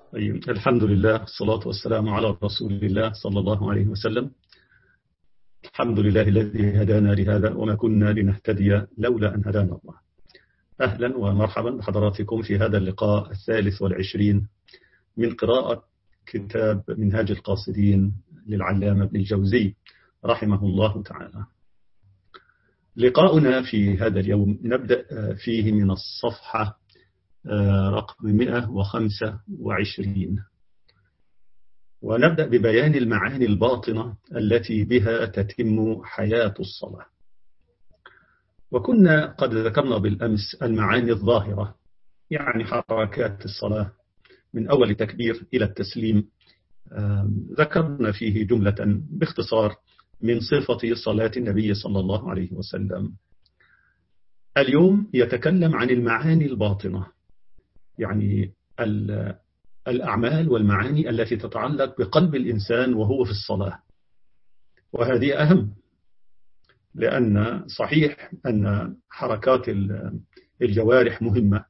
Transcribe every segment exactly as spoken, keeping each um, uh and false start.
طيب، الحمد لله والصلاة والسلام على رسول الله صلى الله عليه وسلم. الحمد لله الذي هدانا لهذا وما كنا لنهتدي لولا أن هدانا الله. أهلا ومرحبا بحضراتكم في هذا اللقاء الثالث والعشرين من قراءة كتاب منهاج القاصدين للعلامة ابن الجوزي رحمه الله تعالى. لقاؤنا في هذا اليوم نبدأ فيه من الصفحة رقم مئة وخمسة وعشرين، ونبدأ ببيان المعاني الباطنة التي بها تتم حياة الصلاة. وكنا قد ذكرنا بالأمس المعاني الظاهرة، يعني حركات الصلاة من أول تكبير إلى التسليم. ذكرنا فيه جملة باختصار من صفة صلاة النبي صلى الله عليه وسلم. اليوم يتكلم عن المعاني الباطنة، يعني الأعمال والمعاني التي تتعلق بقلب الإنسان وهو في الصلاة، وهذه أهم، لأن صحيح أن حركات الجوارح مهمة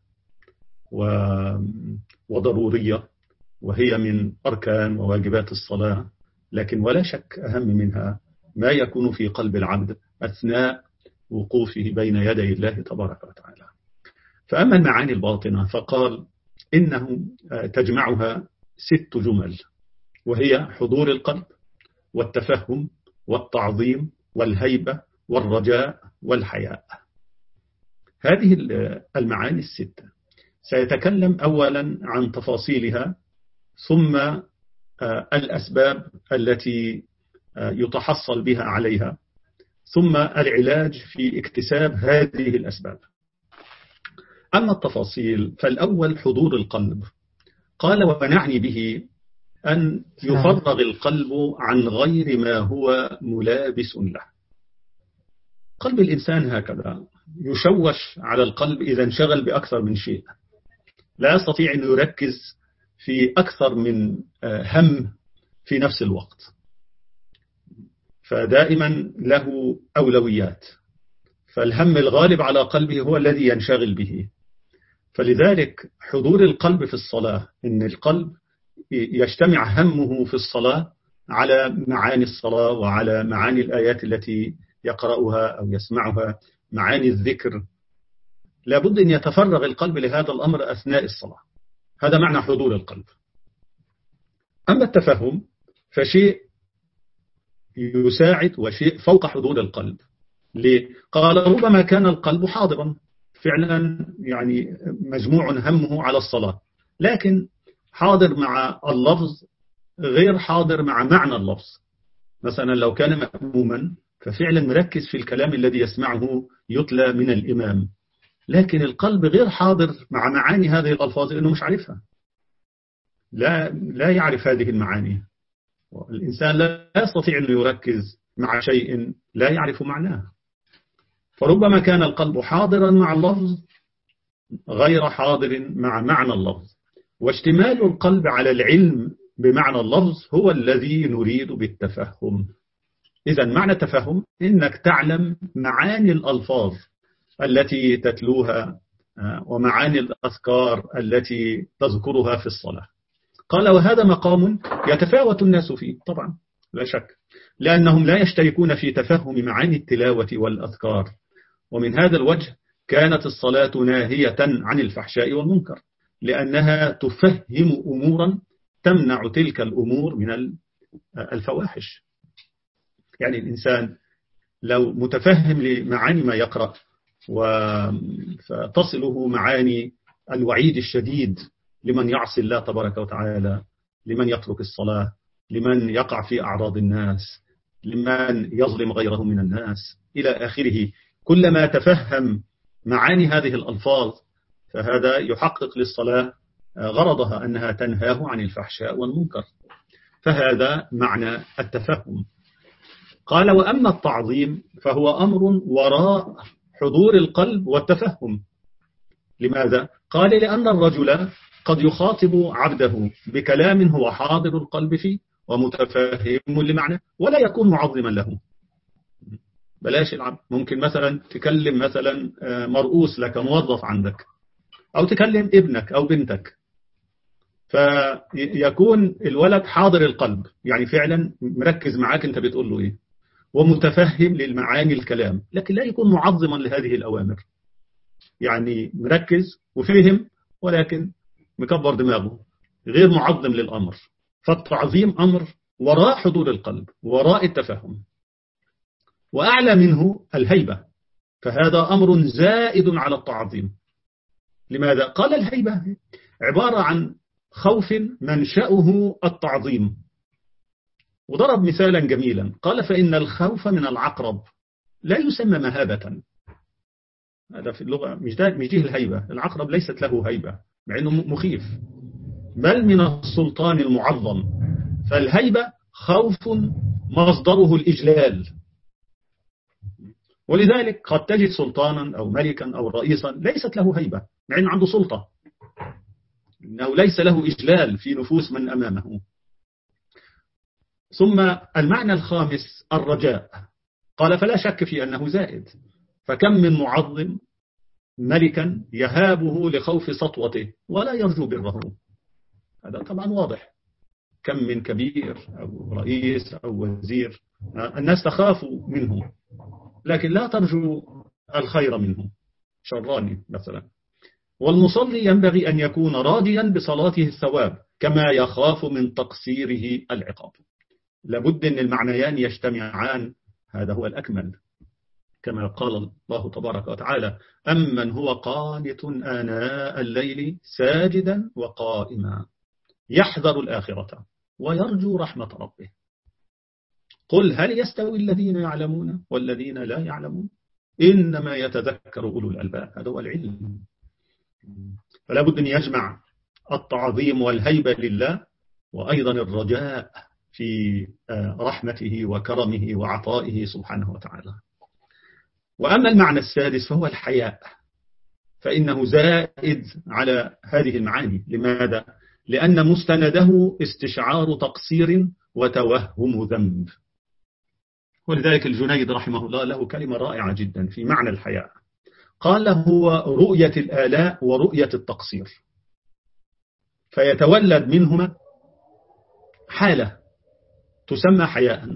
وضرورية، وهي من أركان وواجبات الصلاة، لكن ولا شك أهم منها ما يكون في قلب العبد أثناء وقوفه بين يدي الله تبارك وتعالى. فأما المعاني الباطنة فقال إنه تجمعها ست جمل، وهي حضور القلب والتفهم والتعظيم والهيبة والرجاء والحياء. هذه المعاني الستة سيتكلم أولا عن تفاصيلها، ثم الأسباب التي يتحصل بها عليها، ثم العلاج في اكتساب هذه الأسباب. أما التفاصيل فالأول حضور القلب. قال ونعني به أن يفرغ القلب عن غير ما هو ملابس له. قلب الإنسان هكذا يشوش على القلب إذا انشغل بأكثر من شيء، لا يستطيع أن يركز في أكثر من هم في نفس الوقت، فدائما له أولويات، فالهم الغالب على قلبه هو الذي ينشغل به. فلذلك حضور القلب في الصلاة، إن القلب يجتمع همه في الصلاة على معاني الصلاة وعلى معاني الآيات التي يقرأها أو يسمعها، معاني الذكر، لابد أن يتفرغ القلب لهذا الأمر أثناء الصلاة. هذا معنى حضور القلب. أما التفهم فشيء يساعد وشيء فوق حضور القلب. ليه؟ قال ربما كان القلب حاضرا فعلا، يعني مجموع همه على الصلاة، لكن حاضر مع اللفظ غير حاضر مع معنى اللفظ. مثلا لو كان مأموما ففعلا مركز في الكلام الذي يسمعه يتلى من الإمام، لكن القلب غير حاضر مع معاني هذه الألفاظ لأنه مش عارفها، لا لا يعرف هذه المعاني. الإنسان لا يستطيع أن يركز مع شيء لا يعرف معناه. فربما كان القلب حاضرا مع اللفظ غير حاضر مع معنى اللفظ، واشتمال القلب على العلم بمعنى اللفظ هو الذي نريد بالتفهم. إذا معنى التفهم إنك تعلم معاني الألفاظ التي تتلوها ومعاني الأذكار التي تذكرها في الصلاة. قال وهذا مقام يتفاوت الناس فيه طبعا لا شك، لأنهم لا يشتركون في تفهم معاني التلاوة والأذكار، ومن هذا الوجه كانت الصلاة ناهية عن الفحشاء والمنكر، لأنها تفهم أمورا تمنع تلك الأمور من الفواحش. يعني الإنسان لو متفهم لمعاني ما يقرأ وتصله معاني الوعيد الشديد لمن يعصي الله تبارك وتعالى، لمن يترك الصلاة، لمن يقع في أعراض الناس، لمن يظلم غيره من الناس إلى آخره، كلما تفهم معاني هذه الألفاظ فهذا يحقق للصلاة غرضها أنها تنهاه عن الفحشاء والمنكر. فهذا معنى التفهم. قال وأما التعظيم فهو أمر وراء حضور القلب والتفهم. لماذا؟ قال لأن الرجل قد يخاطب عبده بكلام هو حاضر القلب فيه ومتفهم لمعنى ولا يكون معظما له. بلاش العبد، ممكن مثلا تكلم مثلا مرؤوس لك موظف عندك، أو تكلم ابنك أو بنتك، فيكون الولد حاضر القلب، يعني فعلا مركز معاك أنت بتقول له إيه، ومتفهم للمعاني الكلام، لكن لا يكون معظما لهذه الأوامر، يعني مركز وفهم ولكن مكبر دماغه، غير معظم للأمر. فالتعظيم أمر وراء حضور القلب، وراء التفهم، وأعلى منه الهيبة، فهذا أمر زائد على التعظيم. لماذا؟ قال الهيبة عبارة عن خوف منشأه التعظيم، وضرب مثالا جميلا، قال فإن الخوف من العقرب لا يسمى مهابة. هذا في اللغة مش ده مش دي الهيبة، العقرب ليست له هيبة مع أنه مخيف، بل من السلطان المعظم. فالهيبة خوف مصدره الإجلال، ولذلك قد تجد سلطانا أو ملكا أو رئيسا ليست له هيبة مع أنه عنده سلطة، إنه ليس له إجلال في نفوس من أمامه. ثم المعنى الخامس الرجاء، قال فلا شك في أنه زائد، فكم من معظم ملكا يهابه لخوف سطوته ولا يرجو بره، هذا طبعا واضح. كم من كبير أو رئيس أو وزير الناس تخاف منه لكن لا ترجو الخير منه، شراني مثلا. والمصلي ينبغي أن يكون راضيا بصلاته الثواب كما يخاف من تقصيره العقاب. لابد أن المعنيان يجتمعان، هذا هو الأكمل، كما قال الله تبارك وتعالى أمن هو قانت آناء الليل ساجدا وقائما يحذر الآخرة ويرجو رحمة ربه قل هل يستوي الذين يعلمون والذين لا يعلمون إنما يتذكر أولو الألباب. هذا هو العلم. فلا بد أن يجمع التعظيم والهيبة لله وأيضا الرجاء في رحمته وكرمه وعطائه سبحانه وتعالى. وأما المعنى السادس فهو الحياء، فإنه زائد على هذه المعاني. لماذا؟ لأن مستنده استشعار تقصير وتوهم ذنب. ولذلك الجنيد رحمه الله له كلمة رائعة جدا في معنى الحياء، قال هو رؤية الآلاء ورؤية التقصير، فيتولد منهما حالة تسمى حياء.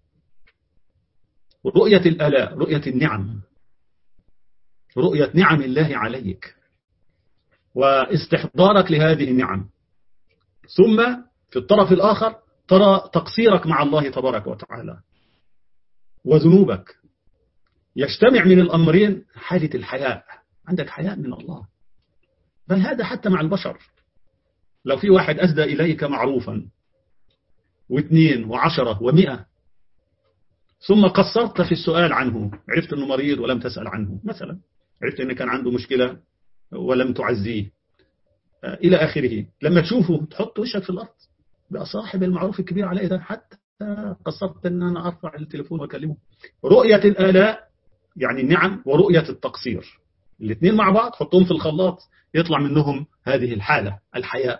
رؤية الآلاء رؤية النعم، رؤية نعم الله عليك واستحضارك لهذه النعم، ثم في الطرف الآخر ترى تقصيرك مع الله تبارك وتعالى وذنوبك، يجتمع من الأمرين حالة الحياء، عندك حياء من الله. بل هذا حتى مع البشر، لو في واحد أسدى إليك معروفا واثنين وعشرة ومئة ثم قصرت في السؤال عنه، عرفت أنه مريض ولم تسأل عنه مثلا، عرفت أنه كان عنده مشكلة ولم تعزيه إلى آخره، لما تشوفه تحط وشك في الأرض، بقى صاحب المعروف الكبير عليه ده، حتى قصرت أن أنا أرفع التليفون وأكلمه. رؤية الآلاء يعني النعم ورؤية التقصير، الاثنين مع بعض حطهم في الخلاط يطلع منهم هذه الحالة الحياء.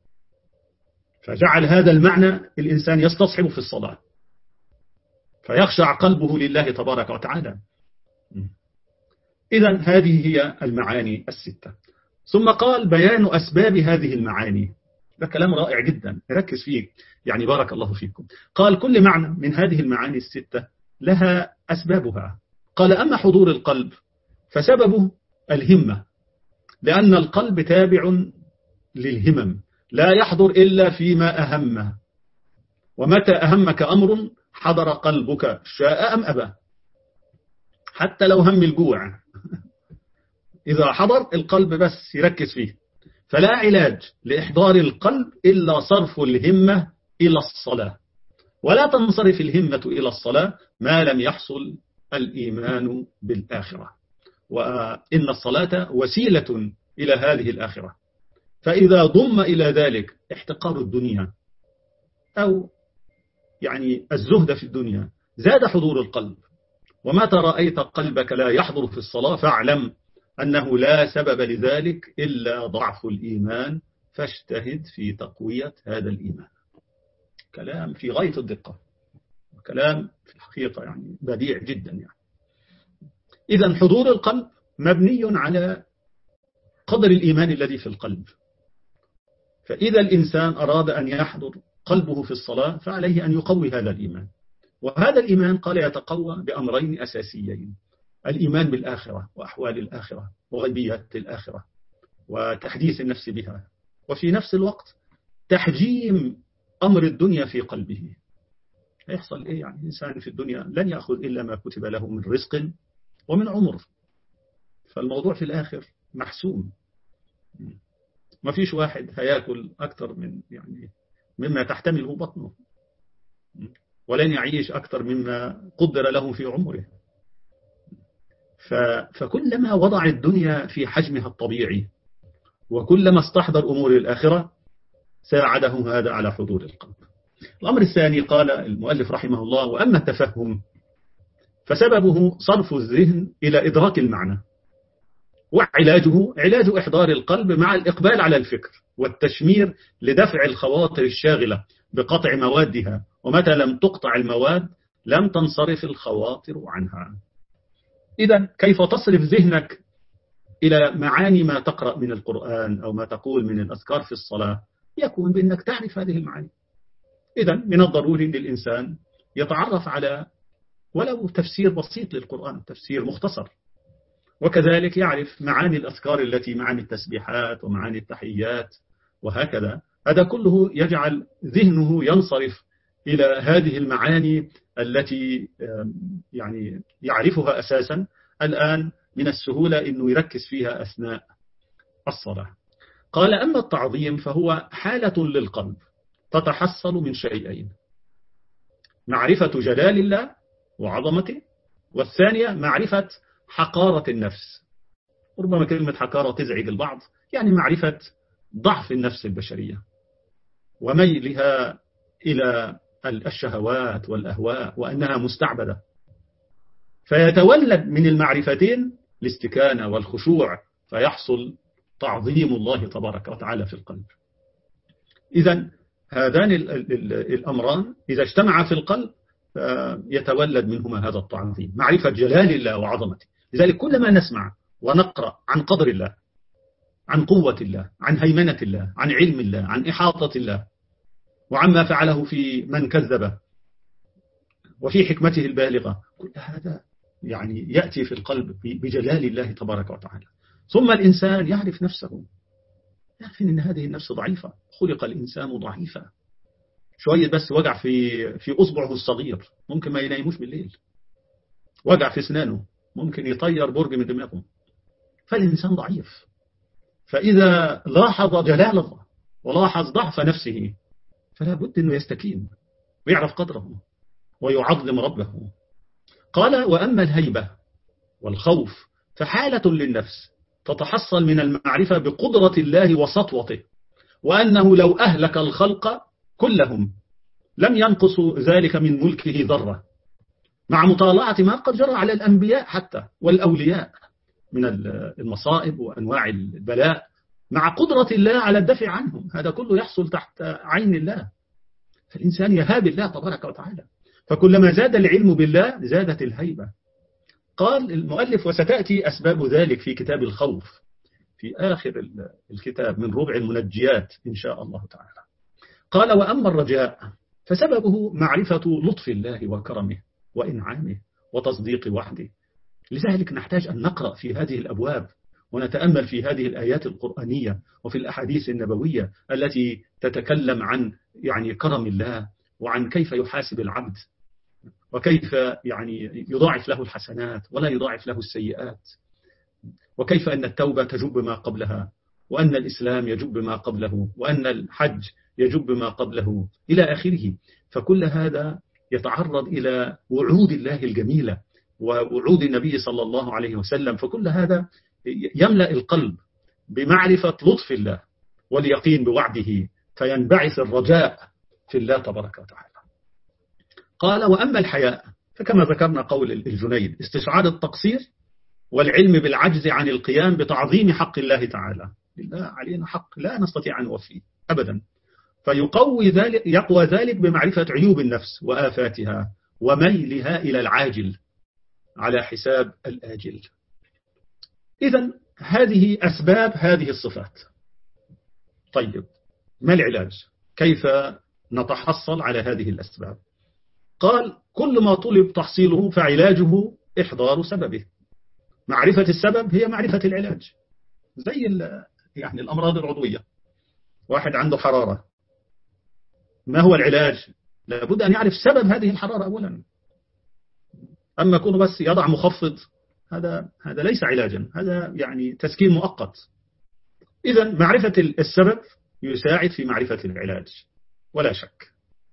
فجعل هذا المعنى الإنسان يستصحب في الصلاة فيخشع قلبه لله تبارك وتعالى. إذن هذه هي المعاني الستة. ثم قال بيان أسباب هذه المعاني، ده كلام رائع جدا ركز فيه، يعني بارك الله فيكم. قال كل معنى من هذه المعاني الستة لها أسبابها. قال أما حضور القلب فسببه الهمة، لأن القلب تابع للهمم، لا يحضر إلا فيما أهمه، ومتى أهمك أمر حضر قلبك شاء أم أبى، حتى لو هم الجوع إذا حضر القلب بس يركز فيه. فلا علاج لإحضار القلب إلا صرف الهمة إلى الصلاة، ولا تنصرف الهمة إلى الصلاة ما لم يحصل الإيمان بالآخرة، وإن الصلاة وسيلة إلى هذه الآخرة. فإذا ضم إلى ذلك احتقار الدنيا أو يعني الزهد في الدنيا زاد حضور القلب. ومتى رأيت قلبك لا يحضر في الصلاة فاعلم أنه لا سبب لذلك إلا ضعف الإيمان، فاجتهد في تقوية هذا الإيمان. كلام في غاية الدقة، كلام في الحقيقة يعني بديع جدا يعني. إذن حضور القلب مبني على قدر الإيمان الذي في القلب، فإذا الإنسان أراد أن يحضر قلبه في الصلاة فعليه أن يقوي هذا الإيمان. وهذا الإيمان قال يتقوى بأمرين أساسيين: الإيمان بالآخرة وأحوال الآخرة وغيبيات الآخرة وتحديث النفس بها، وفي نفس الوقت تحجيم أمر الدنيا في قلبه. هيحصل إيه يعني؟ إنسان في الدنيا لن يأخذ إلا ما كتب له من رزق ومن عمر، فالموضوع في الآخر محسوم. ما فيش واحد هياكل أكثر من يعني مما تحتمله بطنه، ولن يعيش أكثر مما قدر له في عمره. فكلما وضع الدنيا في حجمها الطبيعي وكلما استحضر أمور الآخرة ساعده هذا على حضور القلب. الأمر الثاني قال المؤلف رحمه الله: وأما التفهم فسببه صرف الذهن إلى إدراك المعنى، وعلاجه علاج إحضار القلب مع الإقبال على الفكر والتشمير لدفع الخواطر الشاغلة بقطع موادها، ومتى لم تقطع المواد لم تنصرف الخواطر عنها. إذن كيف تصرف ذهنك إلى معاني ما تقرأ من القرآن أو ما تقول من الأذكار في الصلاة؟ يكون بأنك تعرف هذه المعاني. إذن من الضروري للإنسان يتعرف على ولو تفسير بسيط للقرآن، تفسير مختصر، وكذلك يعرف معاني الأذكار التي معاني التسبيحات ومعاني التحيات وهكذا. هذا كله يجعل ذهنه ينصرف إلى هذه المعاني التي يعني يعرفها أساسا. الآن من السهولة أنه يركز فيها أثناء الصلاة. قال: أما التعظيم فهو حالة للقلب تتحصل من شيئين: معرفة جلال الله وعظمته، والثانية معرفة حقارة النفس. ربما كلمة حقارة تزعج البعض، يعني معرفة ضعف النفس البشرية وميلها إلى الشهوات والأهواء وأنها مستعبدة، فيتولد من المعرفتين الاستكانة والخشوع، فيحصل تعظيم الله تبارك وتعالى في القلب. إذن هذان الأمران إذا اجتمعا في القلب يتولد منهما هذا التعظيم، معرفة جلال الله وعظمته. لذلك كلما نسمع ونقرأ عن قدر الله، عن قوة الله، عن هيمنة الله، عن علم الله، عن إحاطة الله، وعما فعله في من كذب، وفي حكمته البالغة، كل هذا يعني يأتي في القلب بجلال الله تبارك وتعالى. ثم الإنسان يعرف نفسه، يعرف أن هذه النفس ضعيفة، خلق الإنسان ضعيفا. شوية بس وجع في في أصبعه الصغير ممكن ما يناموش بالليل، وجع في أسنانه ممكن يطير برج من دماغه. فالإنسان ضعيف، فإذا لاحظ جلال الله ولاحظ ضعف نفسه فلا بد أنه يستكين ويعرف قدره ويعظم ربه. قال: وأما الهيبة والخوف فحالة للنفس تتحصل من المعرفة بقدرة الله وسطوته، وأنه لو أهلك الخلق كلهم لم ينقص ذلك من ملكه ذرة، مع مطالعة ما قد جرى على الأنبياء حتى والأولياء من المصائب وأنواع البلاء، مع قدرة الله على الدفع عنهم. هذا كله يحصل تحت عين الله، فالإنسان يهاب الله تبارك وتعالى. فكلما زاد العلم بالله زادت الهيبة. قال المؤلف: وستأتي أسباب ذلك في كتاب الخوف في آخر الكتاب من ربع المنجيات إن شاء الله تعالى. قال: وأما الرجاء فسببه معرفة لطف الله وكرمه وإنعامه وتصديق وحده. لذلك نحتاج أن نقرأ في هذه الأبواب ونتأمل في هذه الآيات القرآنية وفي الأحاديث النبوية التي تتكلم عن يعني كرم الله، وعن كيف يحاسب العبد، وكيف يعني يضاعف له الحسنات ولا يضاعف له السيئات، وكيف أن التوبة تجب ما قبلها، وأن الإسلام يجب ما قبله، وأن الحج يجب ما قبله إلى آخره. فكل هذا يتعرض إلى وعود الله الجميلة ووعود النبي صلى الله عليه وسلم. فكل هذا يملأ القلب بمعرفة لطف الله واليقين بوعده، فينبعث الرجاء في الله تبارك وتعالى. قال: وأما الحياء فكما ذكرنا قول الجنيد: استشعار التقصير والعلم بالعجز عن القيام بتعظيم حق الله تعالى. لله علينا حق لا نستطيع أن نوفيه أبدا، فيقوي ذلك يقوى ذلك بمعرفة عيوب النفس وآفاتها وميلها إلى العاجل على حساب الآجل. إذن هذه أسباب هذه الصفات. طيب ما العلاج؟ كيف نتحصل على هذه الأسباب؟ قال كل ما طلب تحصيله فعلاجه إحضار سببه. معرفة السبب هي معرفة العلاج. زي يعني الأمراض العضوية، واحد عنده حرارة، ما هو العلاج؟ لابد أن يعرف سبب هذه الحرارة أولا. أما كونه بس يضع مخفض، هذا هذا ليس علاجا، هذا يعني تسكين مؤقت. إذا معرفة السبب يساعد في معرفة العلاج ولا شك.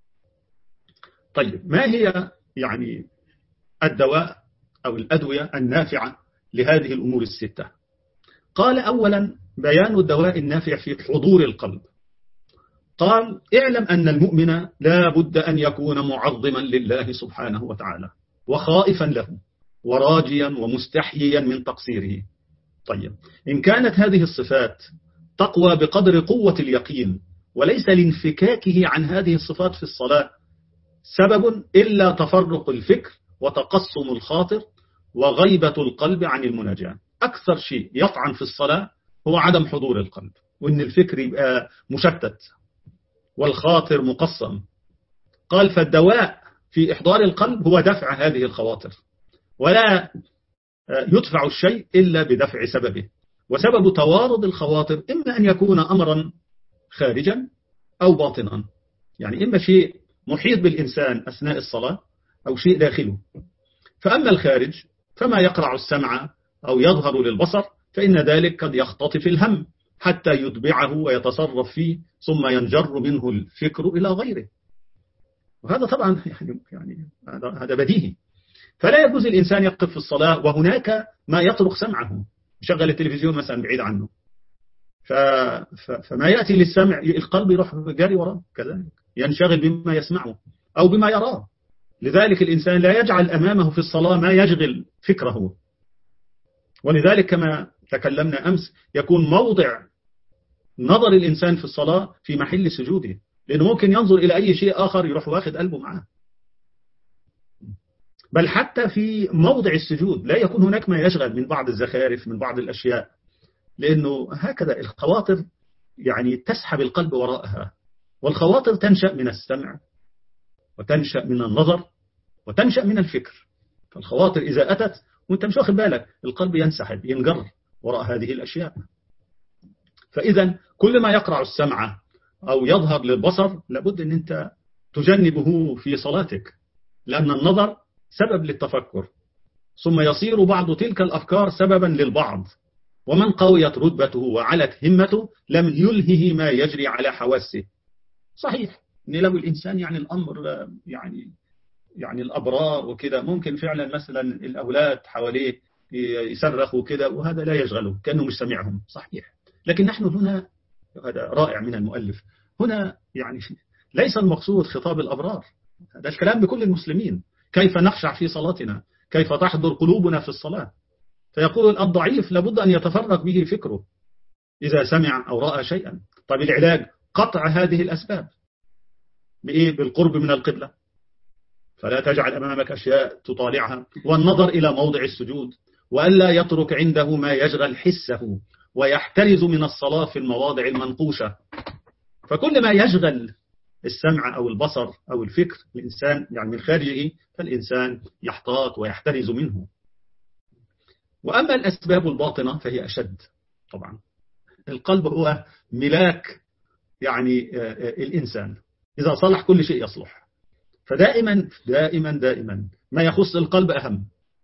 طيب ما هي يعني الدواء أو الأدوية النافعة لهذه الأمور الستة؟ قال أولا بيان الدواء النافع في حضور القلب. قال اعلم أن المؤمن لا بد أن يكون معظما لله سبحانه وتعالى وخائفا له وراجيا ومستحييا من تقصيره. طيب إن كانت هذه الصفات تقوى بقدر قوة اليقين وليس لانفكاكه عن هذه الصفات في الصلاة سبب إلا تفرق الفكر وتقسم الخاطر وغيبة القلب عن المناجاة. أكثر شيء يطعن في الصلاة هو عدم حضور القلب، وإن الفكر يبقى مشتت والخاطر مقسم. قال فالدواء في إحضار القلب هو دفع هذه الخواطر، ولا يدفع الشيء إلا بدفع سببه. وسبب توارد الخواطر إما أن يكون أمرا خارجا أو باطنا، يعني إما شيء محيط بالإنسان أثناء الصلاة أو شيء داخله. فأما الخارج فما يقرع السمع أو يظهر للبصر فإن ذلك قد يختطف الهم حتى يتبعه ويتصرف فيه ثم ينجر منه الفكر إلى غيره. وهذا طبعا يعني, يعني هذا بديهي. فلا يجوز الإنسان يقف في الصلاة وهناك ما يطرق سمعه، يشغل التلفزيون مثلا بعيد عنه، ف... ف... فما يأتي للسمع القلب يروح جاري وراه، كذلك ينشغل بما يسمعه أو بما يراه. لذلك الإنسان لا يجعل أمامه في الصلاة ما يشغل فكره. ولذلك كما تكلمنا أمس يكون موضع نظر الإنسان في الصلاة في محل سجوده، لأنه ممكن ينظر إلى أي شيء آخر يروح واخد قلبه معه. بل حتى في موضع السجود لا يكون هناك ما يشغل من بعض الزخارف من بعض الأشياء، لأنه هكذا الخواطر يعني تسحب القلب وراءها. والخواطر تنشأ من السمع وتنشأ من النظر وتنشأ من الفكر. فالخواطر إذا أتت وانت مش واخد بالك القلب ينسحب ينجر وراء هذه الأشياء. فإذا كل ما يقرع السمع أو يظهر للبصر لابد أن أنت تجنبه في صلاتك، لأن النظر سبب للتفكر، ثم يصير بعض تلك الأفكار سببا للبعض. ومن قويت رتبته وعلت همته لم يلهه ما يجري على حواسه. صحيح أن لو الإنسان يعني الأمر يعني يعني الأبرار وكده ممكن فعلا مثلا الأولاد حواليه يصرخوا كده وهذا لا يشغله كأنه مش سمعهم، صحيح. لكن نحن هنا، هذا رائع من المؤلف، هنا يعني ليس المقصود خطاب الأبرار، هذا الكلام بكل المسلمين. كيف نخشع في صلاتنا، كيف تحضر قلوبنا في الصلاة. فيقول الضعيف لابد أن يتفرق به فكره إذا سمع أو رأى شيئا. طيب العلاج قطع هذه الأسباب بإيه؟ بالقرب من القبلة، فلا تجعل أمامك أشياء تطالعها، والنظر إلى موضع السجود، وألا يترك عنده ما يشغل حسه، ويحترز من الصلاة في المواضع المنقوشة. فكل ما يشغل السمع أو البصر أو الفكر الإنسان يعني من خارجه فالإنسان يحتاط ويحترز منه. وأما الأسباب الباطنة فهي أشد طبعا. القلب هو ملاك يعني الإنسان، إذا صلح كل شيء يصلح. فدائما دائما دائما ما يخص القلب أهم،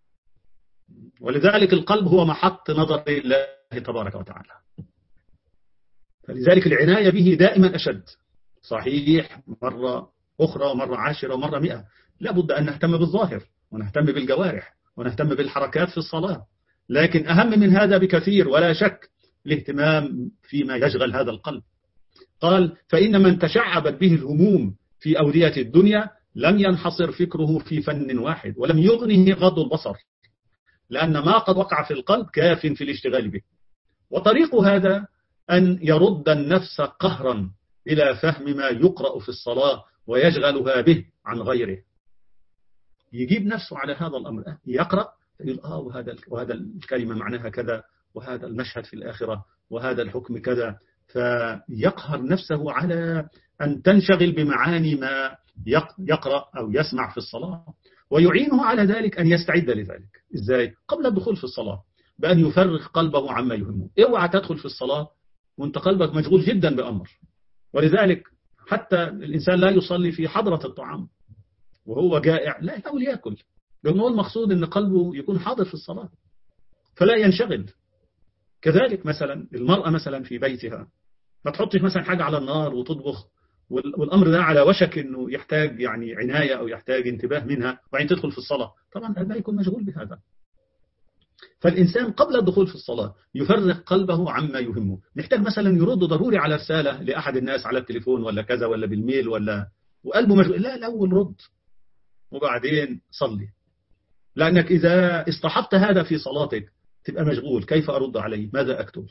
ولذلك القلب هو محط نظر الله تبارك وتعالى، فلذلك العناية به دائما أشد. صحيح مرة أخرى ومرة عاشرة ومرة مئة لابد أن نهتم بالظاهر ونهتم بالجوارح ونهتم بالحركات في الصلاة، لكن أهم من هذا بكثير ولا شك الاهتمام فيما يشغل هذا القلب. قال فإن من تشعبت به الهموم في أودية الدنيا لم ينحصر فكره في فن واحد ولم يغنه غض البصر، لأن ما قد وقع في القلب كاف في الاشتغال به. وطريق هذا أن يرد النفس قهرا إلى فهم ما يقرأ في الصلاة ويشغلها به عن غيره. يجيب نفسه على هذا الأمر، يقرأ يقول آه وهذا وهذا الكلمة معناها كذا، وهذا المشهد في الآخرة، وهذا الحكم كذا، فيقهر نفسه على أن تنشغل بمعاني ما يقرأ أو يسمع في الصلاة، ويعينه على ذلك أن يستعد لذلك. إزاي؟ قبل الدخول في الصلاة، بأن يفرغ قلبه عما يهمه. اوعى تدخل في الصلاة وانت قلبك مشغول جدا بأمر. ولذلك حتى الإنسان لا يصلي في حضرة الطعام وهو جائع، لا يحاول يأكل، لأنه المقصود أن قلبه يكون حاضر في الصلاة فلا ينشغل. كذلك مثلا المرأة مثلا في بيتها ما تحطش مثلا حاجة على النار وتطبخ والأمر ده على وشك أنه يحتاج يعني عناية أو يحتاج انتباه منها، وبعدين تدخل في الصلاة، طبعا لا يكون مشغول بهذا. فالإنسان قبل الدخول في الصلاة يفرغ قلبه عما يهمه. نحتاج مثلا يرد ضروري على رسالة لأحد الناس على التليفون ولا كذا ولا بالميل ولا، وقلبه مشغول، لا الأول رد وبعدين صلي، لأنك إذا اصطحبت هذا في صلاتك تبقى مشغول. كيف أرد عليه؟ ماذا أكتب؟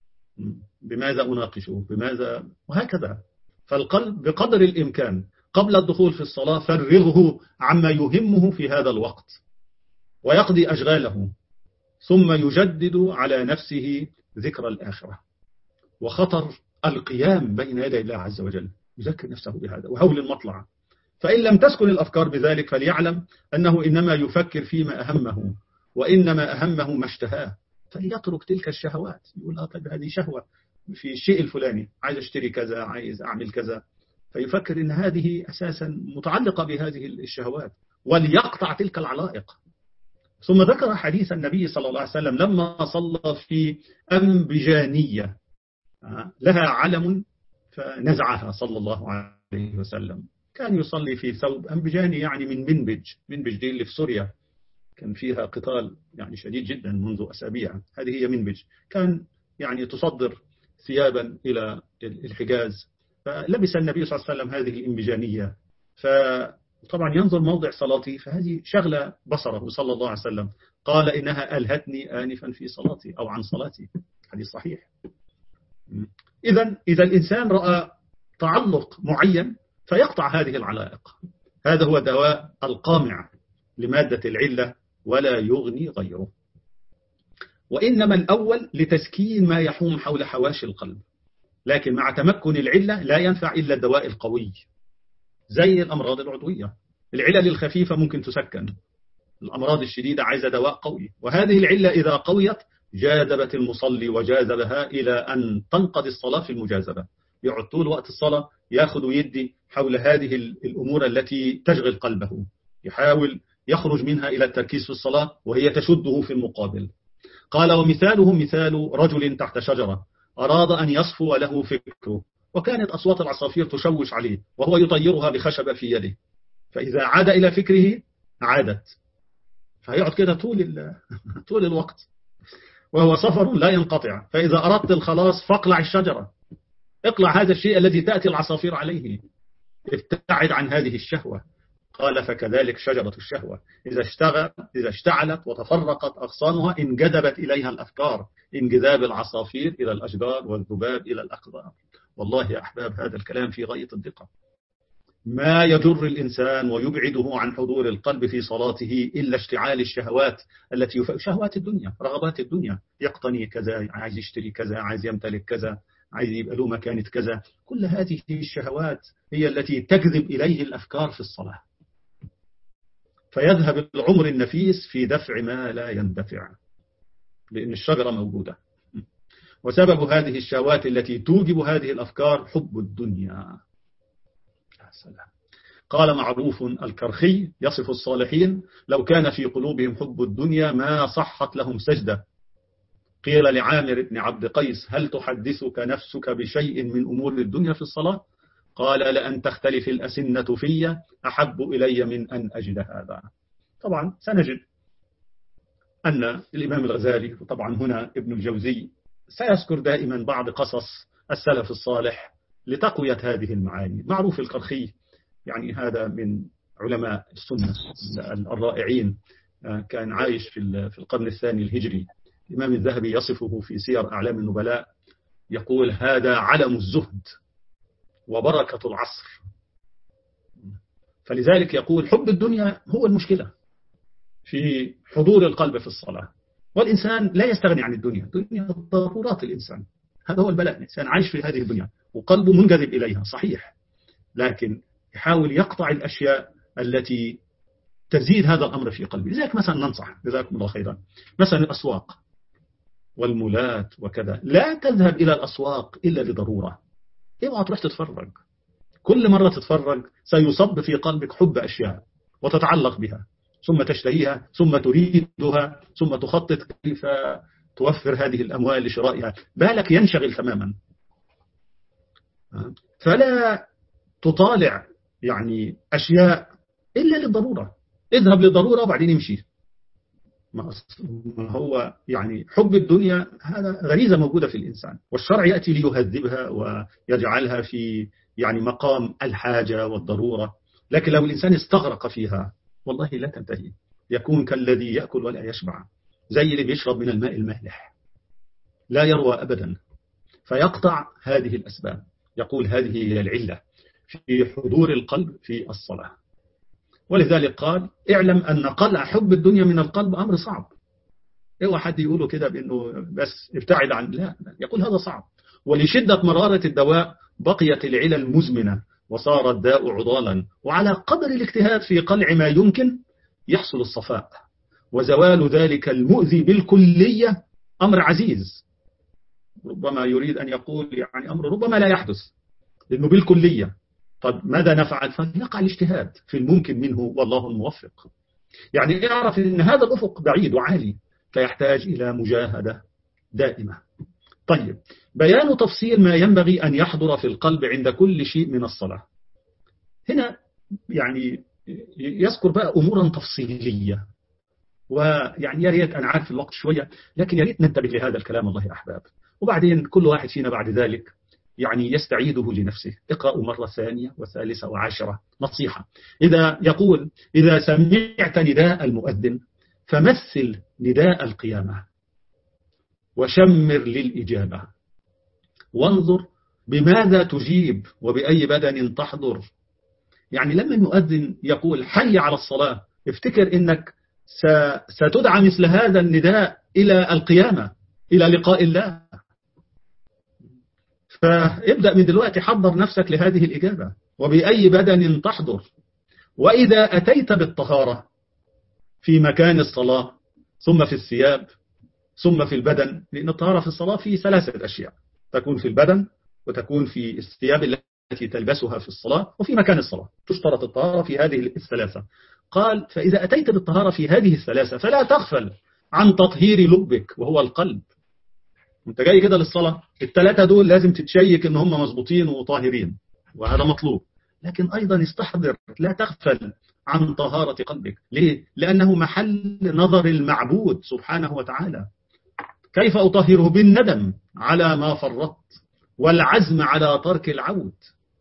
بماذا أناقشه؟ بماذا؟ وهكذا. فالقلب بقدر الإمكان قبل الدخول في الصلاة فرغه عما يهمه في هذا الوقت ويقضي أشغاله، ثم يجدد على نفسه ذكر الآخرة وخطر القيام بين يدي الله عز وجل، يذكر نفسه بهذا وهول المطلع. فإن لم تسكن الأفكار بذلك فليعلم أنه إنما يفكر فيما أهمه، وإنما أهمه ما اشتهاه، فليترك تلك الشهوات. يقول طيب هذه شهوة في الشيء الفلاني، عايز أشتري كذا، عايز أعمل كذا، فيفكر إن هذه أساسا متعلقة بهذه الشهوات، وليقطع تلك العلائق. ثم ذكر حديث النبي صلى الله عليه وسلم لما صلى في أنبجانية لها علم فنزعها صلى الله عليه وسلم. كان يصلي في ثوب أنبجاني، يعني من منبج. منبج دي اللي في سوريا كان فيها قتال يعني شديد جدا منذ أسابيع، هذه هي منبج. كان يعني تصدر ثيابا إلى الحجاز، فلبس النبي صلى الله عليه وسلم هذه الإنبجانية، فطبعا ينظر موضع صلاتي، فهذه شغلة بصره صلى الله عليه وسلم، قال إنها ألهتني آنفا في صلاتي أو عن صلاتي. حديث صحيح. إذن إذا الإنسان رأى تعلق معين فيقطع هذه العلائق. هذا هو دواء القامع لمادة العلة ولا يغني غيره. وإنما الأول لتسكين ما يحوم حول حواشي القلب، لكن مع تمكن العلة لا ينفع إلا الدواء القوي، زي الأمراض العضوية. العلل الخفيفة ممكن تسكن، الأمراض الشديدة عايزة دواء قوي. وهذه العلة إذا قويت جاذبت المصلي وجاذبها إلى أن تنقضي الصلاة في المجاذبة، يقعد طول وقت الصلاة ياخذ ويدي حول هذه الأمور التي تشغل قلبه، يحاول يخرج منها إلى التركيز في الصلاة وهي تشده في المقابل. قال ومثاله مثال رجل تحت شجرة أراد أن يصفو له فكره، وكانت أصوات العصافير تشوش عليه وهو يطيرها بخشبة في يده، فإذا عاد إلى فكره عادت، فيقعد كده طول طول الوقت وهو سفر لا ينقطع. فإذا أردت الخلاص فاقلع الشجرة، اقلع هذا الشيء الذي تأتي العصافير عليه، ابتعد عن هذه الشهوة. قال فكذلك شجرة الشهوة إذا اشتغل إذا اشتعلت وتفرقت أغصانها انجذبت إليها الأفكار، انجذاب العصافير إلى الأشجار والذباب إلى الأقدار. والله يا أحباب هذا الكلام في غاية الدقة. ما يجر الإنسان ويبعده عن حضور القلب في صلاته إلا اشتعال الشهوات التي يف... شهوات الدنيا، رغبات الدنيا، يقتني كذا، عايز يشتري كذا، عايز يمتلك كذا، عايز يبقى له مكانة كذا. كل هذه الشهوات هي التي تجذب إليه الأفكار في الصلاة، فيذهب العمر النفيس في دفع ما لا يندفع، لأن الشجرة موجودة. وسبب هذه الشهوات التي توجب هذه الأفكار حب الدنيا. قال معروف الكرخي يصف الصالحين لو كان في قلوبهم حب الدنيا ما صحت لهم سجدة. قيل لعامر بن عبد قيس هل تحدثك نفسك بشيء من أمور الدنيا في الصلاة؟ قال لأن تختلف الأسنة في أحب إلي من أن أجد هذا. طبعا سنجد أن الإمام الغزالي وطبعا هنا ابن الجوزي سيذكر دائما بعض قصص السلف الصالح لتقوية هذه المعاني. معروف الكرخي يعني هذا من علماء السنة الرائعين، كان عايش في القرن الثاني الهجري. الإمام الذهبي يصفه في سير أعلام النبلاء، يقول هذا علم الزهد وبركة العصر. فلذلك يقول حب الدنيا هو المشكلة في حضور القلب في الصلاة. والإنسان لا يستغني عن الدنيا، الدنيا ضرورات الإنسان، هذا هو البلاء. الإنسان عايش في هذه الدنيا وقلبه منجذب إليها صحيح، لكن يحاول يقطع الأشياء التي تزيد هذا الأمر في قلبه. لذلك مثلا ننصح، جزاكم الله خيرا، مثلا الأسواق والمولات وكذا، لا تذهب إلى الأسواق إلا لضرورة. اوعى تروح تتفرج، كل مرة تتفرج سيصب في قلبك حب أشياء وتتعلق بها، ثم تشتهيها، ثم تريدها، ثم تخطط كيف توفر هذه الأموال لشرائها، بالك ينشغل تماما. فلا تطالع يعني أشياء إلا للضرورة، اذهب للضرورة وبعدين امشي. ما هو يعني حب الدنيا هذا غريزة موجودة في الإنسان، والشرع يأتي ليهذبها ويجعلها في يعني مقام الحاجة والضرورة. لكن لو الإنسان استغرق فيها والله لا تنتهي، يكون كالذي يأكل ولا يشبع، زي اللي بيشرب من الماء المالح لا يروى أبدا. فيقطع هذه الأسباب. يقول هذه هي العلة في حضور القلب في الصلاة. ولذلك قال اعلم أن قلع حب الدنيا من القلب أمر صعب. اوعى حد يقوله كده بأنه بس ابتعد عن، لا، يقول هذا صعب. ولشدة مرارة الدواء بقيت العلل مزمنة وصار الداء عضالا، وعلى قدر الاجتهاد في قلع ما يمكن يحصل الصفاء، وزوال ذلك المؤذي بالكلية أمر عزيز. ربما يريد أن يقول يعني أمر ربما لا يحدث لأنه بالكلية. طب ماذا نفعل؟ فيقع الاجتهاد في الممكن منه والله الموفق. يعني اعرف أن هذا الأفق بعيد وعالي، فيحتاج إلى مجاهدة دائمة. طيب، بيان تفصيل ما ينبغي أن يحضر في القلب عند كل شيء من الصلاة. هنا يعني يذكر بقى أمورا تفصيلية، ويعني يا ريت، أنا عارف الوقت شوية لكن يا ريت ننتبه لهذا الكلام الله أحباب، وبعدين كل واحد فينا بعد ذلك يعني يستعيده لنفسه. اقرأوا مرة ثانية وثالثة وعاشرة. نصيحة، إذا يقول إذا سمعت نداء المؤذن فمثل نداء القيامة وشمر للإجابة، وانظر بماذا تجيب وبأي بدن تحضر. يعني لما المؤذن يقول حي على الصلاة، افتكر إنك ستدعى مثل هذا النداء إلى القيامة، إلى لقاء الله. فابدأ من دلوقتي، حضر نفسك لهذه الإجابة. وبأي بدن تحضر، وإذا أتيت بالطهارة في مكان الصلاة، ثم في الثياب، ثم في البدن، لأن الطهارة في الصلاة في ثلاثة أشياء، تكون في البدن، وتكون في الثياب التي تلبسها في الصلاة، وفي مكان الصلاة. تشترط الطهارة في هذه الثلاثة. قال فإذا أتيت بالطهارة في هذه الثلاثة فلا تغفل عن تطهير لبك وهو القلب. انت جاي كده للصلاة، الثلاثة دول لازم تتشيك ان هم مظبوطين وطاهرين، وهذا مطلوب. لكن أيضا استحضر، لا تغفل عن طهارة قلبك. ليه؟ لأنه محل نظر المعبود سبحانه وتعالى. كيف أطهره؟ بالندم على ما فرطت والعزم على ترك العود.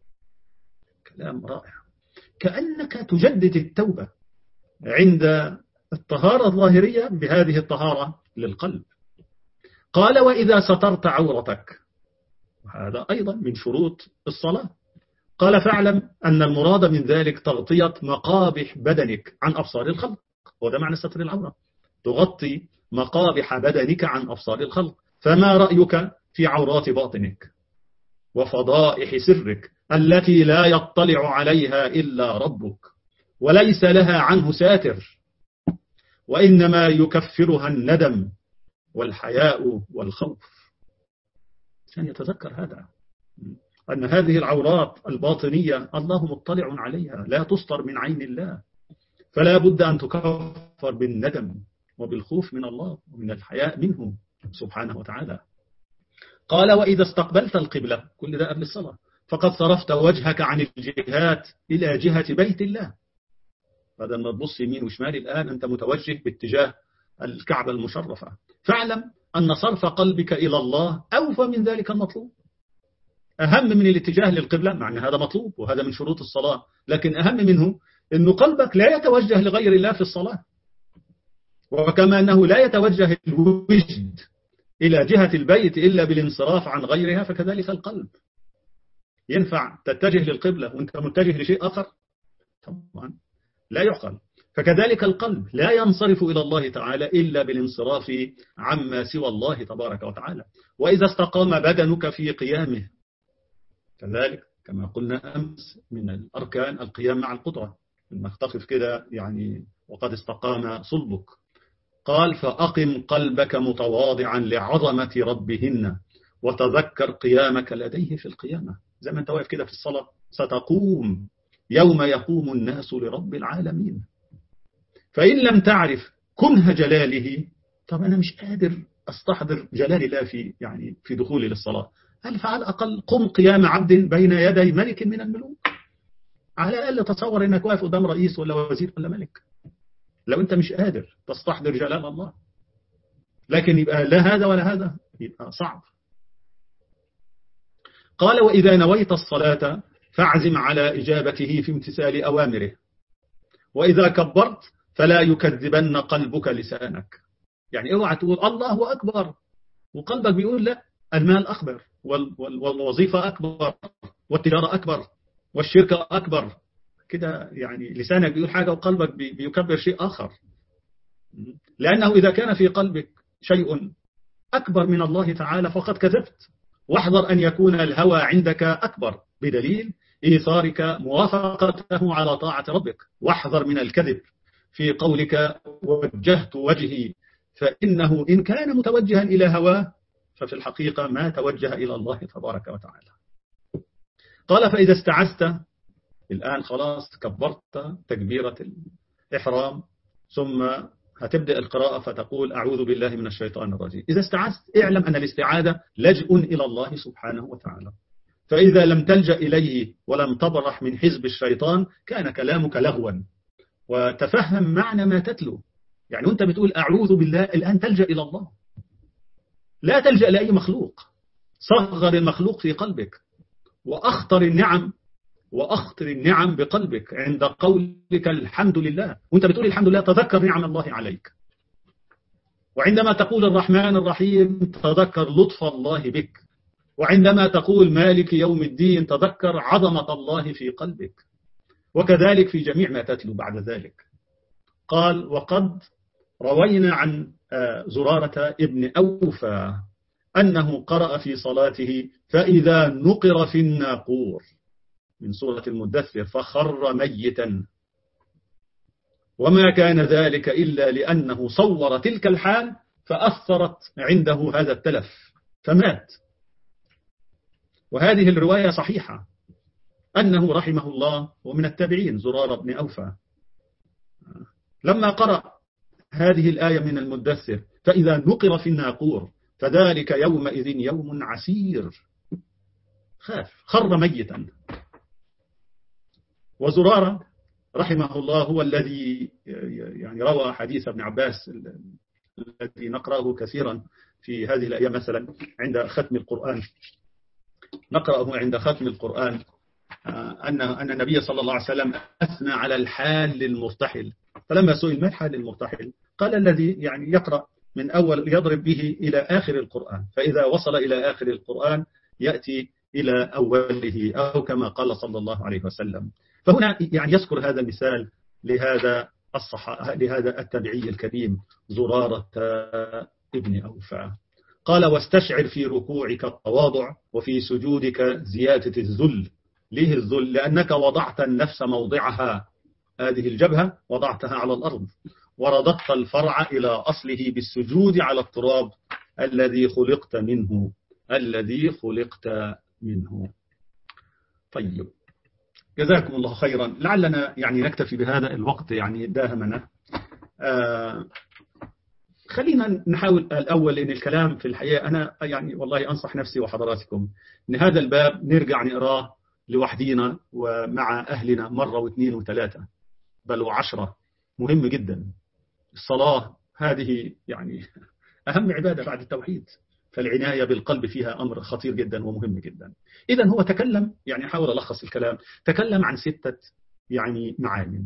كلام رائع. كأنك تجدد التوبة عند الطهارة الظاهرية بهذه الطهارة للقلب. قال وإذا سترت عورتك، وهذا أيضا من شروط الصلاة. قال فاعلم أن المراد من ذلك تغطية مقابح بدنك عن أبصار الخلق، وده معنى ستر العورة، تغطي مقابح بدنك عن أبصار الخلق. فما رأيك في عورات باطنك وفضائح سرك التي لا يطلع عليها إلا ربك، وليس لها عنه ساتر، وإنما يكفرها الندم والحياء والخوف. كان يتذكر هذا، أن هذه العورات الباطنية الله مطلع عليها، لا تستر من عين الله، فلا بد أن تكفر بالندم وبالخوف من الله ومن الحياء منه سبحانه وتعالى. قال وإذا استقبلت القبلة، كل ده قبل الصلاة، فقد صرفت وجهك عن الجهات إلى جهة بيت الله. بدل ما تبص يمين وشمال، الآن أنت متوجه باتجاه الكعبة المشرفة. فاعلم أن صرف قلبك إلى الله أوفى من ذلك المطلوب، أهم من الاتجاه للقبلة. معنى هذا مطلوب وهذا من شروط الصلاة، لكن أهم منه أن قلبك لا يتوجه لغير الله في الصلاة. وكما أنه لا يتوجه الوجد إلى جهة البيت إلا بالانصراف عن غيرها، فكذلك القلب. ينفع تتجه للقبلة وانت متجه لشيء آخر؟ طبعا لا يعقل. فكذلك القلب لا ينصرف إلى الله تعالى إلا بالانصراف عما سوى الله تبارك وتعالى. وإذا استقام بدنك في قيامه كذلك كما قلنا أمس من الأركان القيام مع القدرة، لما تقف كده يعني وقد استقام صلبك. قال فأقم قلبك متواضعا لعظمة ربهن وتذكر قيامك لديه في القيامة. زي ما أنت واقف كده في الصلاة ستقوم يوم يقوم الناس لرب العالمين. فإن لم تعرف كنه جلاله، طب أنا مش قادر أستحضر جلال الله في يعني في دخولي للصلاة، هل فعلى الأقل قم قيام عبد بين يدي ملك من الملوك. على الأقل تصور أنك واقف قدام رئيس ولا وزير ولا ملك، لو أنت مش قادر تستحضر جلال الله. لكن يبقى لا هذا ولا هذا، يبقى صعب. قال وإذا نويت الصلاة فاعزم على إجابته في امتثال أوامره، وإذا كبرت فلا يكذبن قلبك لسانك. يعني اوعى تقول الله أكبر وقلبك بيقول لا، المال أكبر والوظيفة أكبر والتجارة أكبر والشركة أكبر كده، يعني لسانك بيقول حاجة وقلبك بيكبر شيء آخر. لأنه إذا كان في قلبك شيء أكبر من الله تعالى فقد كذبت. واحذر أن يكون الهوى عندك أكبر بدليل إيثارك موافقته على طاعة ربك. واحذر من الكذب في قولك وجهت وجهي، فإنه إن كان متوجها إلى هواه ففي الحقيقة ما توجه إلى الله تبارك وتعالى. قال فإذا استعذت، الآن خلاص كبرت تكبيرة الإحرام ثم هتبدأ القراءة فتقول أعوذ بالله من الشيطان الرجيم. إذا استعذت اعلم أن الاستعاذة لجأ إلى الله سبحانه وتعالى، فإذا لم تلجأ إليه ولم تبرح من حزب الشيطان كان كلامك لغوا. وتفهم معنى ما تتلو، يعني وانت بتقول أعوذ بالله الآن تلجأ إلى الله، لا تلجأ لأي مخلوق. صغر المخلوق في قلبك، وأخطر النعم وأخطر النعم بقلبك عند قولك الحمد لله. وانت بتقول الحمد لله تذكر نعم الله عليك، وعندما تقول الرحمن الرحيم تذكر لطف الله بك، وعندما تقول مالك يوم الدين تذكر عظمة الله في قلبك، وكذلك في جميع ما تتلو بعد ذلك. قال وقد روينا عن زرارة ابن أوفى أنه قرأ في صلاته فإذا نقر في الناقور من سورة المدثر فخر ميتا، وما كان ذلك إلا لأنه صور تلك الحال فأثرت عنده هذا التلف فمات. وهذه الرواية صحيحة أنه رحمه الله ومن التابعين زرارة بن أوفى لما قرأ هذه الآية من المدثر فإذا نقر في الناقور فذلك يومئذ يوم عسير، خاف خر ميتا. وزرارة رحمه الله هو الذي يعني روى حديث ابن عباس الذي نقرأه كثيرا في هذه الأيام، مثلا عند ختم القرآن نقرأه عند ختم القرآن أن أن النبي صلى الله عليه وسلم أثنى على الحال للمرتحل، فلما سئل ما الحال للمرتحل قال الذي يعني يقرأ من أول يضرب به إلى آخر القرآن، فإذا وصل إلى آخر القرآن يأتي إلى أوله، أو كما قال صلى الله عليه وسلم. فهنا يعني يذكر هذا المثال لهذا الصح... لهذا التابعي الكريم زرارة ابن أوفى. قال واستشعر في ركوعك التواضع وفي سجودك زيادة الذل. ليه الذل؟ لأنك وضعت النفس موضعها، هذه الجبهة وضعتها على الأرض، ورددت الفرع إلى أصله بالسجود على التراب الذي خلقت منه الذي خلقت منه. طيب جزاكم الله خيرا، لعلنا يعني نكتفي بهذا، الوقت يعني داهمنا. آه خلينا نحاول الأول إن الكلام في الحقيقة أنا يعني والله أنصح نفسي وحضراتكم إن هذا الباب نرجع نقراه لوحدينا ومع أهلنا مرة واثنين وثلاثة بل وعشرة. مهم جدا. الصلاة هذه يعني أهم عبادة بعد التوحيد، فالعناية بالقلب فيها أمر خطير جدا ومهم جدا. إذا هو تكلم يعني حاول ألخص الكلام، تكلم عن ستة يعني معاني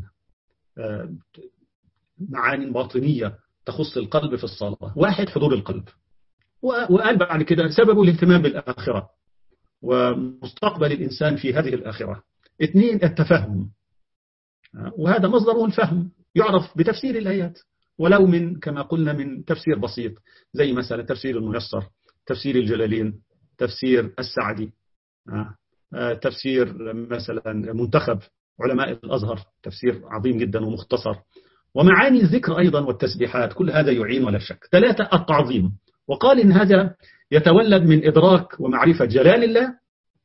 معاني باطنية تخص القلب في الصلاة. واحد حضور القلب، وقال بعد كده سبب الاهتمام بالآخرة ومستقبل الإنسان في هذه الآخرة. اثنين التفهم، وهذا مصدره الفهم، يعرف بتفسير الآيات، ولو من كما قلنا من تفسير بسيط زي مثلا تفسير الميسر، تفسير الجلالين، تفسير السعدي، تفسير مثلا منتخب علماء الأزهر، تفسير عظيم جدا ومختصر، ومعاني الذكر أيضا والتسبيحات، كل هذا يعين ولا شك. ثلاثة، التعظيم، وقال إن هذا يتولد من إدراك ومعرفة جلال الله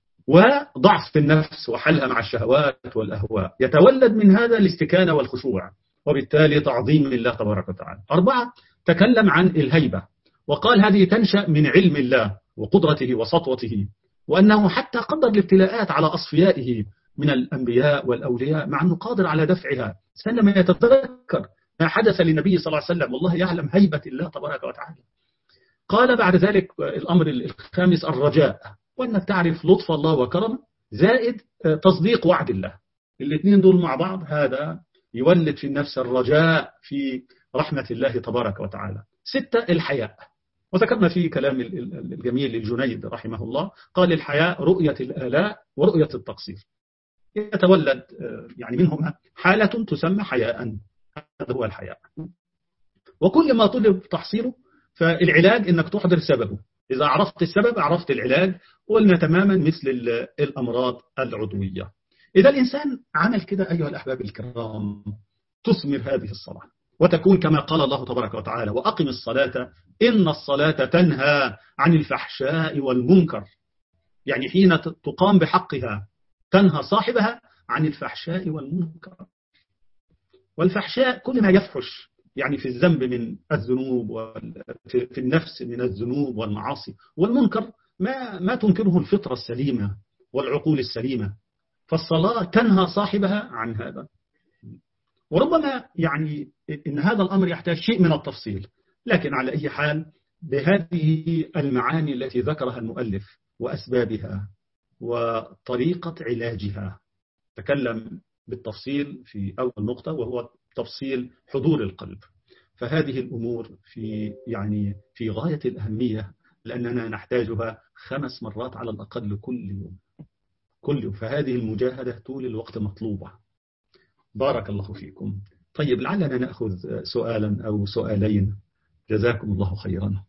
وضعف النفس وحلها مع الشهوات والأهواء، يتولد من هذا الاستكانة والخشوع، وبالتالي تعظيم الله تبارك وتعالى. أربعة، تكلم عن الهيبة، وقال هذه تنشأ من علم الله وقدرته وسطوته، وأنه حتى قدر الابتلاءات على أصفيائه من الأنبياء والأولياء مع أنه قادر على دفعها. سلم يتذكر ما حدث للنبي صلى الله عليه وسلم، والله يعلم هيبة الله تبارك وتعالى. قال بعد ذلك الأمر الخامس الرجاء، وأنك تعرف لطف الله وكرمه زائد تصديق وعد الله، الاثنين دول مع بعض هذا يولد في النفس الرجاء في رحمة الله تبارك وتعالى. ستة، الحياء، وذكرنا في كلام الجميل للجنيد رحمه الله، قال الحياء رؤية الآلاء ورؤية التقصير، يتولد يعني منهما حالة تسمى حياء، هذا هو الحياء. وكل ما طلب تحصيله فالعلاج انك تحضر سببه، اذا عرفت السبب عرفت العلاج، قلنا تماما مثل الامراض العضوية. اذا الانسان عمل كده ايها الاحباب الكرام تثمر هذه الصلاة وتكون كما قال الله تبارك وتعالى وأقم الصلاة إن الصلاة تنهى عن الفحشاء والمنكر، يعني حين تقام بحقها تنهى صاحبها عن الفحشاء والمنكر. والفحشاء كل ما يفحش يعني في الذنب من الذنوب وفي النفس من الذنوب والمعاصي، والمنكر ما ما تنكره الفطرة السليمة والعقول السليمة، فالصلاة تنهى صاحبها عن هذا. وربما يعني إن هذا الأمر يحتاج شيء من التفصيل، لكن على أي حال بهذه المعاني التي ذكرها المؤلف وأسبابها وطريقة علاجها تكلم بالتفصيل في أول نقطة، وهو تفصيل حضور القلب. فهذه الأمور في يعني في غاية الأهمية، لأننا نحتاجها خمس مرات على الأقل كل يوم كل يوم فهذه المجاهدة طول الوقت مطلوبة. بارك الله فيكم. طيب لعلنا نأخذ سؤالا أو سؤالين، جزاكم الله خيرا.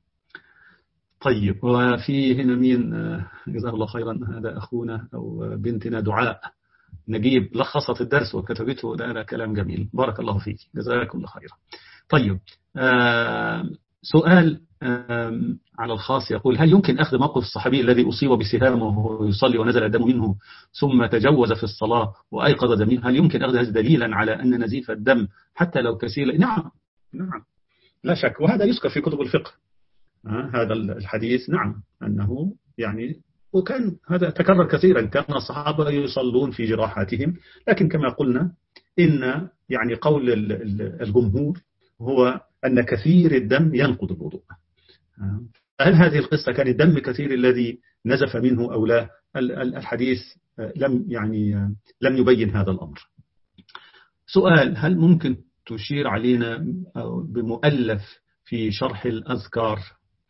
طيب وفي هنا مين جزاه الله خيرا، هذا أخونا أو بنتنا دعاء نجيب لخصت الدرس وكتبته، ده كلام جميل، بارك الله فيك، جزاكم الله خيرا. طيب آه سؤال آه على الخاص يقول: هل يمكن أخذ موقف الصحابي الذي أصيب بسهام وهو يصلي ونزل الدم منه ثم تجوز في الصلاة وأيقظ دمه، هل يمكن أخذ هذا دليلا على أن نزيف الدم حتى لو كسيل؟ نعم نعم لا شك، وهذا يذكر في كتب الفقه آه هذا الحديث، نعم أنه يعني وكان هذا تكرر كثيرا، كان الصحابة يصلون في جراحاتهم، لكن كما قلنا إن يعني قول الجمهور هو أن كثير الدم ينقض الوضوء. هل هذه القصة كان الدم كثير الذي نزف منه أو لا؟ الحديث لم يعني لم يبين هذا الأمر. سؤال: هل ممكن تشير علينا بمؤلف في شرح الأذكار؟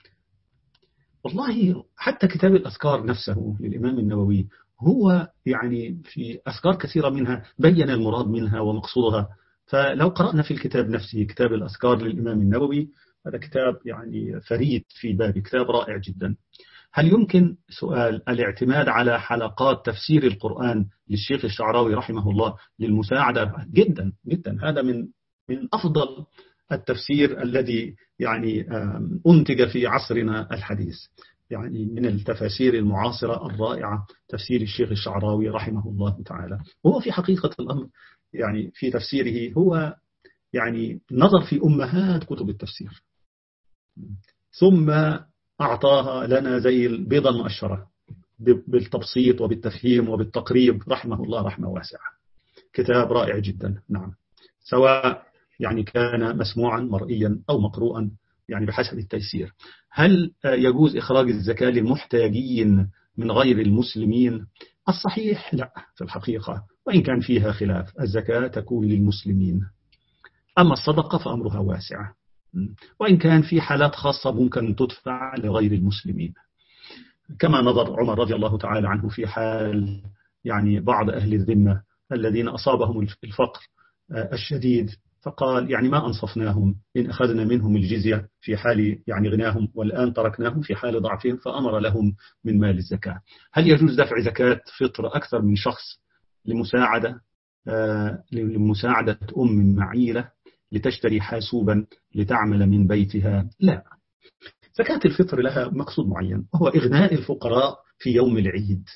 والله حتى كتاب الأذكار نفسه للإمام النووي هو يعني في أذكار كثيرة منها بين المراد منها ومقصودها، فلو قرأنا في الكتاب نفسه كتاب الأذكار للإمام النووي هذا كتاب يعني فريد في باب، كتاب رائع جدا. هل يمكن سؤال الاعتماد على حلقات تفسير القرآن للشيخ الشعراوي رحمه الله للمساعدة؟ جدا جدا، هذا من من أفضل التفسير الذي يعني أنتج في عصرنا الحديث، يعني من التفاسير المعاصرة الرائعة تفسير الشيخ الشعراوي رحمه الله تعالى. وهو في حقيقة الأمر يعني في تفسيره هو يعني نظر في أمهات كتب التفسير ثم أعطاها لنا زي البيضة المؤشرة بالتبسيط وبالتفهيم وبالتقريب رحمه الله رحمة واسعة. كتاب رائع جدا، نعم، سواء يعني كان مسموعا مرئيا أو مقروءا يعني بحسب التيسير. هل يجوز إخراج الزكاة للمحتاجين من غير المسلمين؟ الصحيح لا في الحقيقة، وإن كان فيها خلاف، الزكاة تكون للمسلمين، أما الصدقة فأمرها واسعة، وإن كان في حالات خاصة ممكن تدفع لغير المسلمين، كما نظر عمر رضي الله تعالى عنه في حال يعني بعض أهل الذمة الذين أصابهم الفقر الشديد فقال يعني ما أنصفناهم إن أخذنا منهم الجزية في حال يعني غناهم والآن تركناهم في حال ضعفهم فأمر لهم من مال الزكاة. هل يجوز دفع زكاة فطر أكثر من شخص لمساعدة آه لمساعدة أم معيلة لتشتري حاسوبا لتعمل من بيتها؟ لا، زكاة الفطر لها مقصود معين وهو إغناء الفقراء في يوم العيد.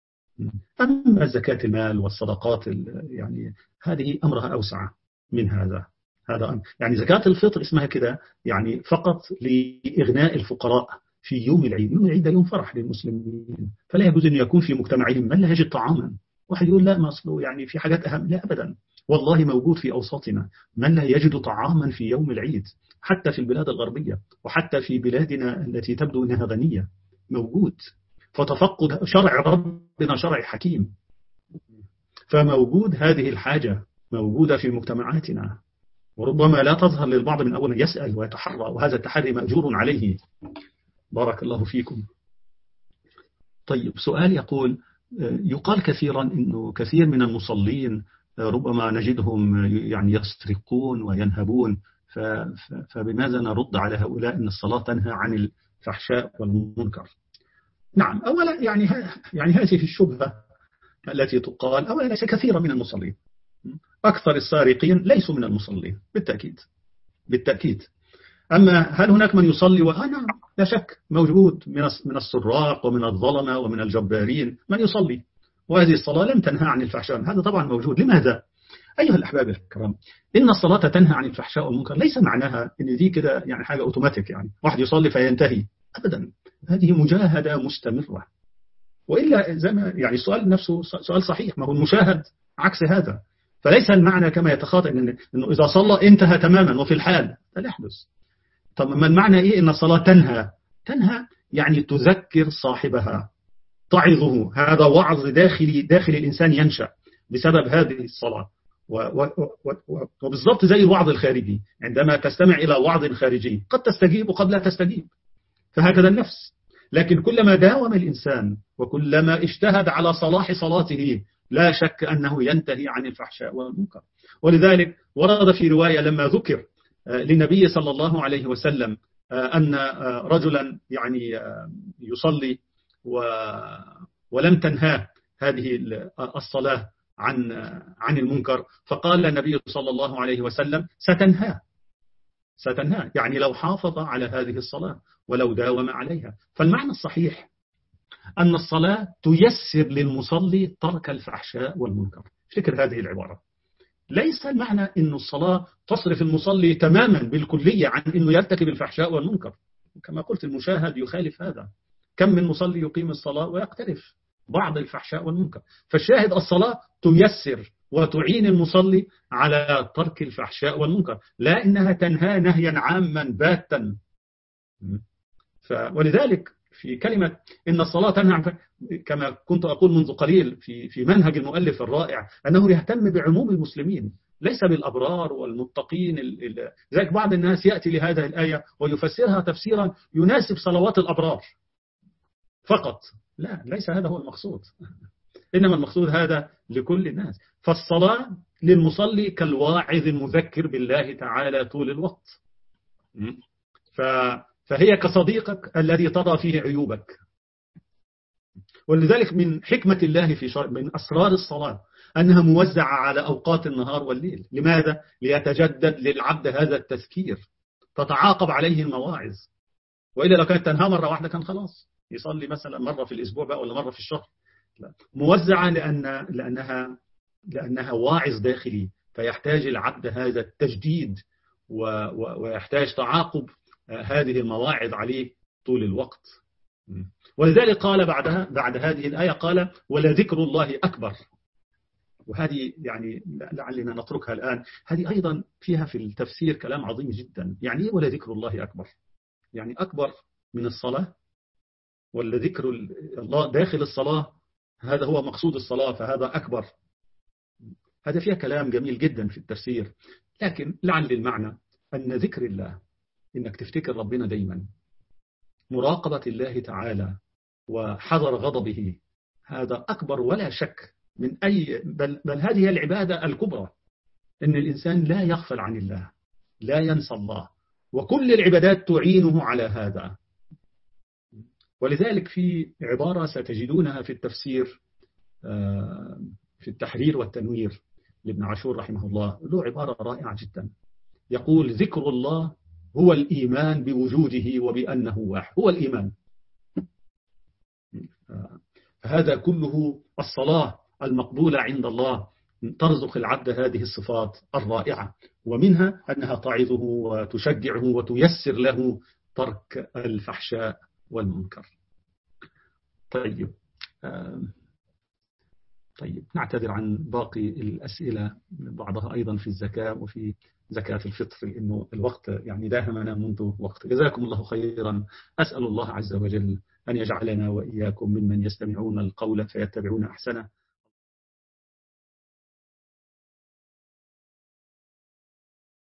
أما زكاة المال والصدقات يعني هذه أمرها أوسع من هذا. هذا أمر. يعني زكاة الفطر اسمها كده يعني فقط لإغناء الفقراء في يوم العيد. يوم العيد ده يوم فرح للمسلمين، فلا يجوز أن يكون في مجتمعهم من لا يجد طعاما. واحد يقول لا ما أصله يعني في حاجات أهم. لا أبدا، والله موجود في أوساطنا من لا يجد طعاما في يوم العيد، حتى في البلاد الغربية وحتى في بلادنا التي تبدو أنها غنية موجود. فتفقد شرع ربنا شرع حكيم، فموجود هذه الحاجة موجودة في مجتمعاتنا، وربما لا تظهر للبعض من أول يسأل ويتحرى، وهذا التحري مأجور عليه. بارك الله فيكم. طيب، سؤال يقول يقال كثيرا أنه كثير من المصلين ربما نجدهم يعني يسرقون وينهبون، فبماذا نرد على هؤلاء أن الصلاة تنهى عن الفحشاء والمنكر؟ نعم، أولا يعني يعني هذه الشبهة التي تقال، أولا ليس كثيرا من المصلين، أكثر السارقين ليسوا من المصلين بالتأكيد بالتأكيد. أما هل هناك من يصلي؟ وأنا لا شك موجود من من السراق ومن الظلمة ومن الجبارين من يصلي، وهذه الصلاة لم تنهى عن الفحشاء، هذا طبعا موجود. لماذا؟ أيها الأحباب الكرام، إن الصلاة تنهى عن الفحشاء والمنكر ليس معناها إن دي كده يعني حاجة أوتوماتيك، يعني واحد يصلي فينتهي، أبدا. هذه مجاهدة مستمرة، وإلا زي ما يعني السؤال نفسه سؤال صحيح، ما هو المشاهد عكس هذا. فليس المعنى كما يتخاطئ إن إنه إذا صلى انتهى تماما وفي الحال لا يحدث. طب ما المعنى إيه إن الصلاة تنهى؟ تنهى يعني تذكر صاحبها، تعظه. هذا وعظ داخلي داخل الإنسان ينشأ بسبب هذه الصلاة، وبالضبط زي الوعظ الخارجي، عندما تستمع إلى وعظ خارجي قد تستجيب وقد لا تستجيب، فهكذا النفس. لكن كلما داوم الإنسان وكلما اجتهد على صلاح صلاته لا شك أنه ينتهي عن الفحشاء والمنكر. ولذلك ورد في رواية لما ذكر للنبي صلى الله عليه وسلم أن رجلا يعني يصلي ولم تنهاه هذه الصلاة عن عن المنكر، فقال النبي صلى الله عليه وسلم ستنهاه ستنهاه يعني لو حافظ على هذه الصلاة ولو داوم عليها. فالمعنى الصحيح أن الصلاة تيسر للمصلي ترك الفحشاء والمنكر. فكر هذه العبارة، ليس المعنى أن الصلاة تصرف المصلي تماما بالكلية عن أنه يرتكب الفحشاء والمنكر. كما قلت المشاهد يخالف هذا، كم من مصلي يقيم الصلاة ويقترف بعض الفحشاء والمنكر. فالشاهد الصلاة تيسر وتعين المصلي على ترك الفحشاء والمنكر، لا إنها تنهى نهيا عاما باتا. ولذلك في كلمة إن الصلاة تنهى، كما كنت أقول منذ قليل في في منهج المؤلف الرائع أنه يهتم بعموم المسلمين ليس بالأبرار والمتقين. ذلك بعض الناس يأتي لهذه الآية ويفسرها تفسيرا يناسب صلوات الأبرار فقط. لا، ليس هذا هو المقصود، إنما المقصود هذا لكل الناس. فالصلاة للمصلي كالواعظ المذكر بالله تعالى طول الوقت، فهي كصديقك الذي تضع فيه عيوبك. ولذلك من حكمة الله في شرع من أسرار الصلاة أنها موزعة على أوقات النهار والليل. لماذا؟ ليتجدد للعبد هذا التذكير، تتعاقب عليه المواعظ. وإلا لو كانت تنهى مرة واحدة كان خلاص يصلي مثلا مرة في الأسبوع بقى ولا مرة في الشهر. لا. موزعة لأن لأنها لأنها واعظ داخلي، فيحتاج العبد هذا التجديد ويحتاج تعاقب هذه المواعظ عليه طول الوقت. ولذلك قال بعدها بعد هذه الآية قال ولذكر الله أكبر. وهذه يعني لعلنا نتركها الآن، هذه أيضا فيها في التفسير كلام عظيم جدا. يعني إيه ولذكر الله أكبر؟ يعني أكبر من الصلاة، ولا ذكر الله داخل الصلاة هذا هو مقصود الصلاة فهذا أكبر؟ هذا فيها كلام جميل جدا في التفسير، لكن لعل المعنى أن ذكر الله إنك تفتكر ربنا دايما، مراقبة الله تعالى وحذر غضبه، هذا أكبر ولا شك من أي بل, بل هذه العبادة الكبرى. أن الإنسان لا يغفل عن الله، لا ينسى الله، وكل العبادات تعينه على هذا. ولذلك في عبارة ستجدونها في التفسير في التحرير والتنوير لابن عاشور رحمه الله، له عبارة رائعة جدا، يقول: ذكر الله هو الإيمان بوجوده وبأنه واحد، هو الإيمان. هذا كله الصلاة المقبولة عند الله ترزق العبد هذه الصفات الرائعة، ومنها أنها تعظه وتشجعه وتيسر له ترك الفحشاء والمنكر. طيب طيب نعتذر عن باقي الأسئلة، بعضها أيضا في الزكاة وفي زكاة الفطر، لأنه الوقت يعني داهمنا منذ وقت. جزاكم الله خيرا. أسأل الله عز وجل أن يجعلنا وإياكم ممن يستمعون القول فيتبعون أحسنه.